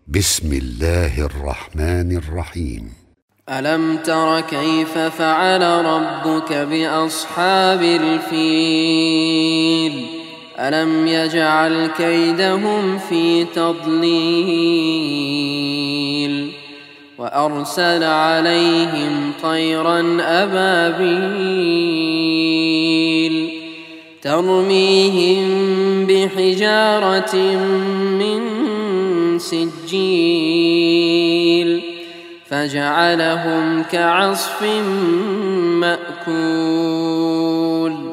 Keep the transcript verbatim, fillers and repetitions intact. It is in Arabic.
بسم الله الرحمن الرحيم. ألم تر كيف فعل ربك بأصحاب الفيل ألم يجعل كيدهم في تضليل وأرسل عليهم طيرا أبابيل ترميهم بحجارة من سجيل فجعلهم كعصف مأكول.